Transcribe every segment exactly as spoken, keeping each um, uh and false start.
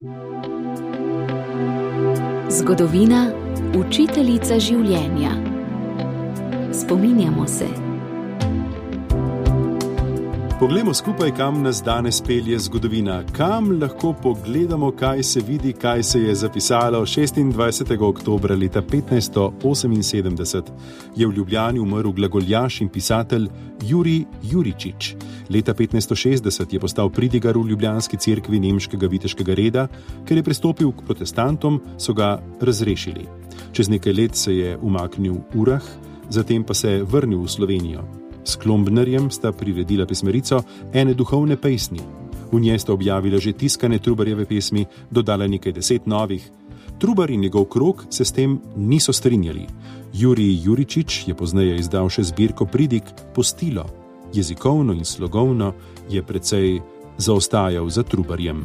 Zgodovina, učiteljica življenja. Spominjamo se. Poglejmo skupaj, kam nas danes pelje zgodovina. Kam lahko pogledamo, kaj se vidi, kaj se je zapisalo. šestindvajsetega oktobra leta petnajststo oseminsedemdeset je v Ljubljani umrl glagoljaš in pisatelj Jurij Juričič. Leta petnajststo šestdeset je postal pridigar v ljubljanski cerkvi nemškega viteškega reda, ker je prestopil k protestantom, so ga razrešili. Čez nekaj let se je umaknil v Urah, zatem pa se je vrnil v Slovenijo. S Klombnerjem sta priredila pesmerico Ene duhovne pesmi. V njej sta objavila že tiskane Trubarjeve pesmi, dodala nekaj deset novih. Trubar in njegov krog se s tem niso strinjali. Jurij Juričič je pozneje izdal še zbirko pridig Postilo. Jezikovno in slogovno je precej zaostajal za Trubarjem.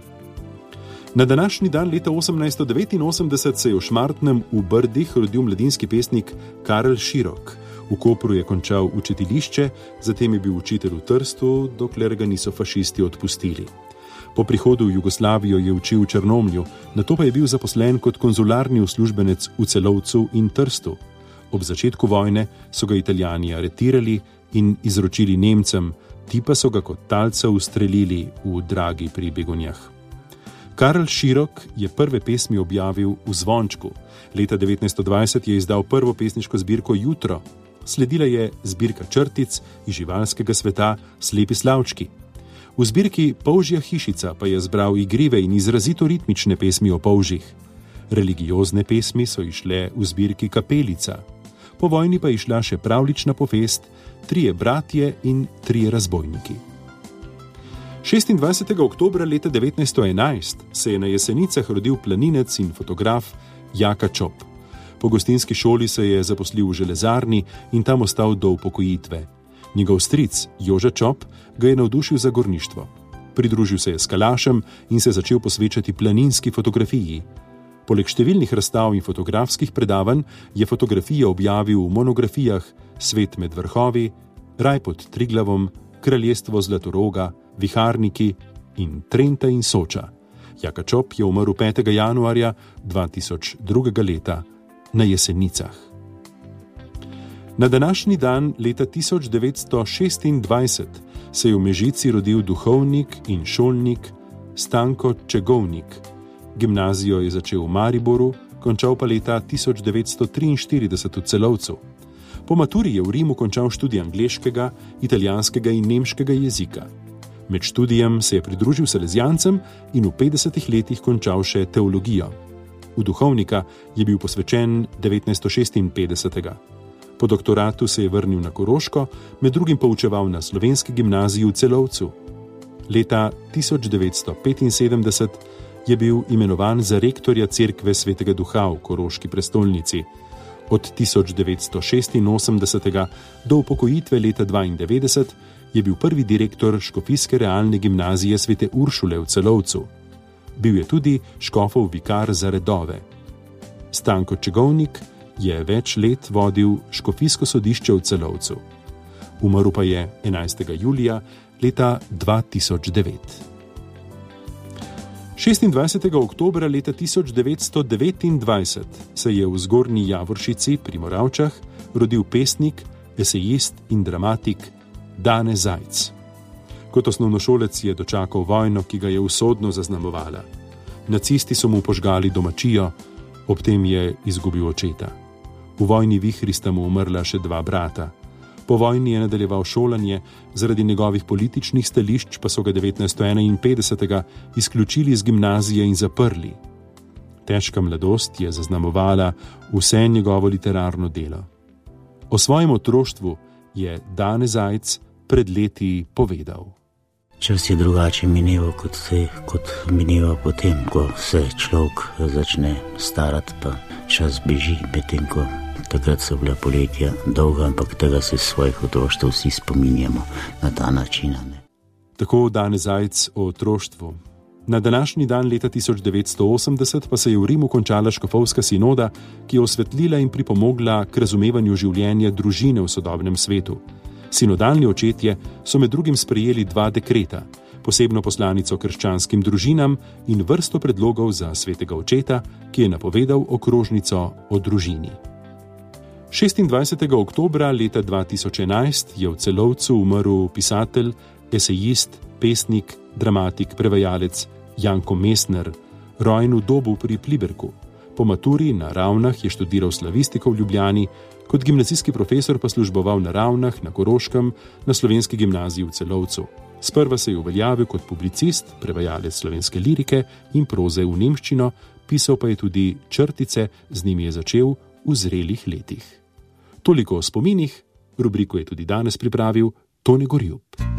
Na današnji dan leta osemnajststo devetinosemdeset se je v Šmartnem v Brdih rodil mladinski pesnik Karel Širok. V Kopru je končal učiteljišče, zatem je bil učitelj v Trstu, dokler ga niso fašisti odpustili. Po prihodu v Jugoslavijo je učil v Črnomlju, nato pa je bil zaposlen kot konzularni uslužbenec v Celovcu in Trstu. Ob začetku vojne so ga Italijani aretirali in izročili Nemcem, ti pa so ga kot talca ustrelili v Dragi pri Begonjah. Karel Širok je prve pesmi objavil v Zvončku. Leta devetnajststo dvajset je izdal prvo pesniško zbirko Jutro. Sledila je zbirka črtic iz živalskega sveta Slepi slavčki. V zbirki Polžja hišica pa je zbral igrive in izrazito ritmične pesmi o polžih. Religiozne pesmi so išle v zbirki Kapelica. Po vojni pa je išla še pravlična povest Trije bratje in trije razbojniki. šestindvajsetega oktobra leta devetnajststo enajst se je na Jesenicah rodil planinec in fotograf Jaka Čop. Po gostinski šoli se je zaposlil v železarni in tam ostal do upokojitve. Njegov stric Joža Čop ga je navdušil za gorništvo. Pridružil se je skalašem in se začel posvečati planinski fotografiji. Poleg številnih razstav in fotografskih predavanj je fotografije objavil v monografijah Svet med vrhovi, Raj pod Triglavom, Kraljestvo Zlatoroga, Viharniki in Trenta in Soča. Jaka Čop je umrl petega januarja dva tisoč drugega leta na Jesenicah. Na današnji dan leta tisoč devetsto šestindvajset se je v Mežici rodil duhovnik in šolnik Stanko Čegovnik. Gimnazijo je začel v Mariboru, končal pa leta tisoč devetsto triinštirideset v Celovcu. Po maturi je v Rimu končal študij angleškega, italijanskega in nemškega jezika. Med študijem se je pridružil salezijancem in v petdesetih letih končal še teologijo. V duhovnika je bil posvečen devetnajststo šestinpetdesetega. Po doktoratu se je vrnil na Koroško, med drugim poučeval na slovenski gimnaziji v Celovcu. Leta tisoč devetsto petinsedemdeset je bil imenovan za rektorja cerkve Svetega Duha v Koroški prestolnici. Od tisoč devetsto šestinosemdesetega do upokojitve leta dvaindevetdeset je bil prvi direktor škofijske realne gimnazije Svete Uršule v Celovcu. Bil je tudi škofov vikar za redove. Stanko Čegovnik je več let vodil škofijsko sodišče v Celovcu. Umrl pa je enajstega julija leta dva tisoč devet. šestindvajsetega oktobra leta tisoč devetsto devetindvajset se je v Zgornji Javoršici pri Moravčah rodil pesnik, esejist in dramatik Dane Zajc. Kot osnovnošolec je dočakal vojno, ki ga je usodno zaznamovala. Nacisti so mu požgali domačijo, ob tem je izgubil očeta. V vojni vihri sta mu umrla še dva brata. Po vojni je nadaljeval šolanje, zaradi njegovih političnih stališč pa so ga devetnajststo enainpetdesetega izključili iz gimnazije in zaprli. Težka mladost je zaznamovala vse njegovo literarno delo. O svojem otroštvu je Dane Zajc pred leti povedal. Čas je drugače mineval, kot se kot mineva potem, ko se človek začne starati, pa čas beži, medtem ko takrat so bila poletja dolga, ampak tega se svojih otroštv vsi spominjamo na ta način. Ne? Tako Dane Zajc o otroštvu. Na današnji dan leta tisoč devetsto osemdeset pa se je v Rimu končala škofovska sinoda, ki je osvetlila in pripomogla k razumevanju življenja družine v sodobnem svetu. Sinodalni očetje so med drugim sprejeli dva dekreta. posebno poslanico krščanskim družinam in vrsto predlogov za svetega očeta, ki je napovedal okrožnico o družini. šestindvajsetega oktobra leta dva tisoč enajst je v Celovcu umrl pisatelj, esejist, pesnik, dramatik, prevajalec Janko Mestner, rojen v Dobu pri Pliberku. Po maturi na Ravnah je študiral slavistiko v Ljubljani, kot gimnazijski profesor pa služboval na Ravnah, na Koroškem, na Slovenski gimnaziji v Celovcu. Sprva se je uveljavil kot publicist, prevajalec slovenske lirike in proze v nemščino, pisal pa je tudi črtice, z njimi je začel v zrelih letih. Toliko o spominih, rubriko je tudi danes pripravil Tone Gorjup.